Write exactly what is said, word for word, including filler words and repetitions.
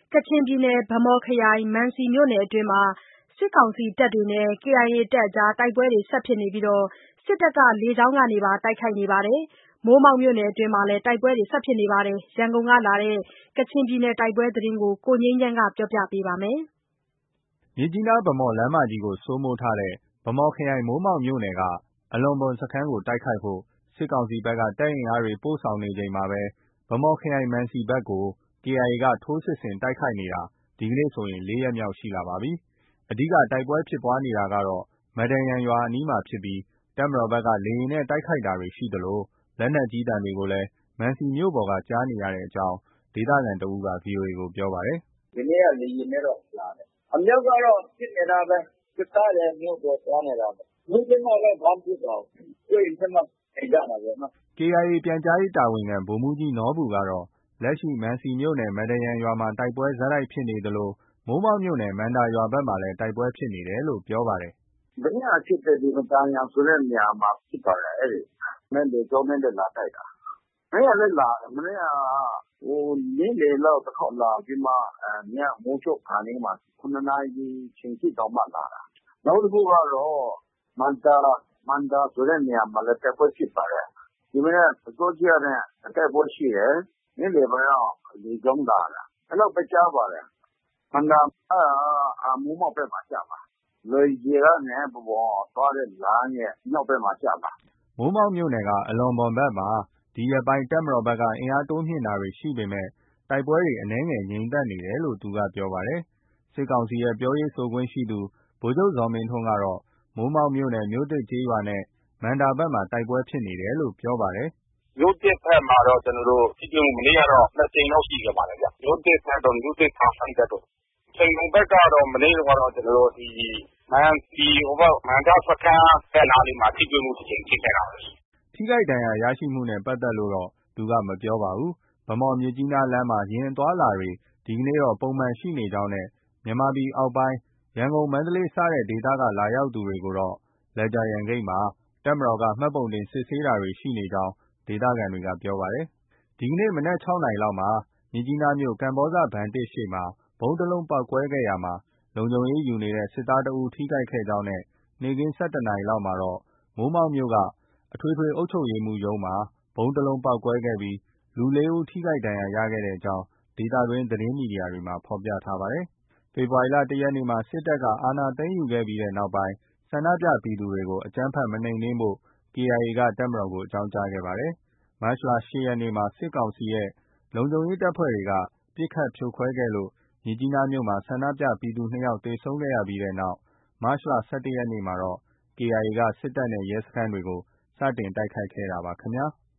ကချင်ပြည်နယ်ဗန်းမော်ခရိုင် မံစီမြို့နယ်အတွင်းမှာ စစ်ကောင်စီတပ်တွေနဲ့ ကေအိုင်အေတပ်တွေ တိုက်ပွဲတွေဆက်ဖြစ်နေပြီး စစ်တပ်က လေကြောင်းကနေပါ တိုက်ခိုက်နေပါတယ်။ မိုးမောက်မြို့နယ်အတွင်းမှာလည်း တိုက်ပွဲတွေဆက်ဖြစ်နေပါတယ်။ ရန်ကုန်ကလာတဲ့ ကချင်ပြည်နယ်တိုက်ပွဲသတင်းကို ကိုငြိမ်းချမ်းက ပြောပြပါမယ်။ မြစ်ကြီးနား-ဗန်းမော်လမ်းမကြီးကို စိုးမိုးထားတဲ့ ဗန်းမော်ခရိုင် မိုးမောက်မြို့နယ်က အလော့ဘွမ်စခန်းကို တိုက်ခိုက်ဖို့ စစ်ကောင်စီဘက်က တပ်အင်အားတွေ ပို့ဆောင်နေချိန်မှာပဲ ဗန်းမော်ခရိုင် မံစီဘက်ကို ကေအိုင်အေက ထိုးစစ်ဆင်တိုက်ခိုက်နေတာ ဒီနေ့ဆိုရင် လေးရက်မြောက်ရှိလာပါပြီ။ အဓိက တိုက်ပွဲဖြစ်ပွားနေတာကတော့ မဒန်ယန်ရွာအနီးမှာဖြစ်ပြီး တပ်မတော်ဘက်က လေယာဉ်နဲ့ တိုက်ခိုက်တာတွေရှိသလို လက်နက်ကြီးသံတွေကိုလည်း မံစီမြို့ပေါ်က ကြားနေရကြောင်း ဒေသခံတဦးက ဗွီအိုအေကို ပြောပါတယ်။ “ဒီနေ့က လေယာဉ်နဲ့တော့လာတယ်။ အမြောက်ကတော့ ပစ်နေတာပဲ။ စစ်သားတွေမြို့ပေါ်သွားနေတာပဲ။ မြို့ထဲမှာတော့ ဘာမှမဖြစ်ပါဘူး။ စိုးရိမ်ပြီးမှ နေကြတာပေါ့နော်။ ” ကေအိုင်အေ ပြန်ကြားရေးတာဝန်ခံ ဗိုလ်မှူးကြီးနော်ဘူကတော့ လက်ရှိ မံစီမြို့နယ် မဒန်ယန်ရွာမှာ တိုက်ပွဲဆက်တိုက်ဖြစ်နေသလို မိုးမောက်မြို့နယ် မံဒါရွာဘက်မှာလည်း တိုက်ပွဲဖြစ်နေတယ်လို့ ပြောပါတယ်။ “မနေ့ကဖြစ်တဲ့ မဒန်ယန်ဆိုတဲ့နေရာမှာ ဖြစ်ပါတယ်။ အဲဒီလေကြောင်းနဲ့လာတိုက်တာ။ မနေ့ကလည်းလာတယ်။ မနေ့က နေ့လည်လောက် တခေါက်လာပြီးမှ ညမိုးချုပ်ခါနီးမှာ ၇ နာရီချိန်ထိတောင်မှလာတာ။ နောက်တခုကတော့ မံဒါ၊ မံဒါဆိုတဲ့နေရာမှာလည်း တိုက်ပွဲဖြစ်ပါတယ်။ ဒီမနက်အစောကြီးကတည်းက တိုက်ပွဲရှိတယ်။ နေ့လည်ပိုင်းက လေကြောင်းလာတာ။ အဲလောက်ပဲကြားပါတယ်။ မံဒါက မိုးမောက်ဘက်မှာ ကျမှာ။ လွယ်ဂျယ်ကနေ ဗန်းမော်သွားတဲ့လမ်းရဲ့ မြောက်ဘက်မှာ ကျမှာ။ ” မိုးမောက်မြို့နယ်က အလော့ဘွမ်ဘက်မှာ ဒီရက်ပိုင်း တပ်မတော်ဘက်က အင်အားတိုးမြှင့်တာတွေရှိပေမဲ့ တိုက်ပွဲတွေ အနည်းငယ်ငြိမ်သက်နေတယ်လို့ သူကပြောပါတယ်။ စစ်ကောင်စီရဲ့ ပြောရေးဆိုခွင့်ရှိသူ ဗိုလ်ချုပ်ဇော်မင်းထွန်းကတော့ မိုးမောက်မြို့နယ် မြို့သစ်ကျေးရွာနဲ့ မံဒါဘက်မှာ တိုက်ပွဲဖြစ်နေတယ်လို့ ပြောပါတယ်။ “မြို့သစ်ဘက်မှာတော့ ကျနော်တို့ ထိတွေ့မှု မနေ့ကတော့ နှစ်ကြိမ်လောက်ရှိခဲ့ပါတယ်ဗျ။ မြို့သစ်ဘက်တို့၊ မြို့သစ် ဘက်တို့။ ချိန်ထုံဘက်ကတော့ မနေ့တုန်းကတော့ ကျနော်တို့ မံစီ မံဓါစခန်းဘက်နားလေးမှာ ထိတွေ့မှု တကြိမ်ဖြစ်ခဲ့တာပဲ။ ” ထိခိုက်ဒဏ်ရာရရှိမှုနဲ့ ပတ်သက်လို့တော့ သူက မပြောပါဘူး။ ဗန်းမော်-မြစ်ကြီးနားလမ်းမှာ ယာဉ်အသွားအလာတွေ ဒီနေ့တော့ ပုံမှန်ရှိနေကြောင်းနဲ့ မြန်မာပြည်အောက်ပိုင်း ရန်ကုန်၊ မန္တလေး စတဲ့ဒေသက လာရောက်သူတွေကိုတော့ လက်ဂျာယန်ဂိတ်မှာ တပ်မတော်က မှတ်ပုံတင်စစ်ဆေးတာတွေရှိနေကြောင်း ဒေသခံတွေက ပြောပါတယ်။ ဒီနေ့ မနက် ၆ နာရီလောက်မှာ မြစ်ကြီးနားမြို့ ကမ္ဘောဇဘဏ် ရှေ့မှာ ဗုံးတလုံးပေါက်ကွဲခဲ့ရာမှာ လုံခြုံရေးယူနေတဲ့ စစ်သားတဦး ထိခိုက်ခဲ့ကြောင်းနဲ့ နေ့ခင်း ၁၁ နာရီလောက်မှာတော့ မိုးမောက်မြို့က အထွေထွေအုပ်ချုပ်ရေးမှူးရုံးမှာ ဗုံးတလုံးပေါက်ကွဲခဲ့ပြီး လူ လေးဦး ထိခိုက်ဒဏ်ရာရခဲ့ကြောင်း ဒေသတွင်း သတင်းမီဒီယာတွေမှာ ဖော်ပြထားပါတယ်။ ဖေဖော်ဝါရီ ၁ ရက်နေ့မှာ စစ်တပ်က အာဏာသိမ်းယူခဲ့ပြီးနောက်ပိုင်း ဆန္ဒပြပြည်သူတွေကို အကြမ်းဖက် မနှိမ်နင်းဖို့ ကေအိုင်အေက တပ်မတော်ကို အကြောင်းကြားခဲ့ပါတယ်။ မတ်လ ၈ ရက်နေ့မှာ စစ်ကောင်စီရဲ့ လုံခြုံရေးတပ်ဖွဲ့တွေက ပစ်ခတ်ဖြိုခွဲခဲ့လို့ မြစ်ကြီးနားမြို့မှာ ဆန္ဒပြပြည်သူ နှစ် ယောက်သေဆုံးခဲ့ပြီးနောက် မတ်လ ၁၁ ရက်နေ့မှာတော့ ကေအိုင်အေက စစ်တပ်နဲ့ ရဲစခန်းတွေကို စတင်တိုက်ခိုက်ခဲ့တာပါခင်ဗျာ။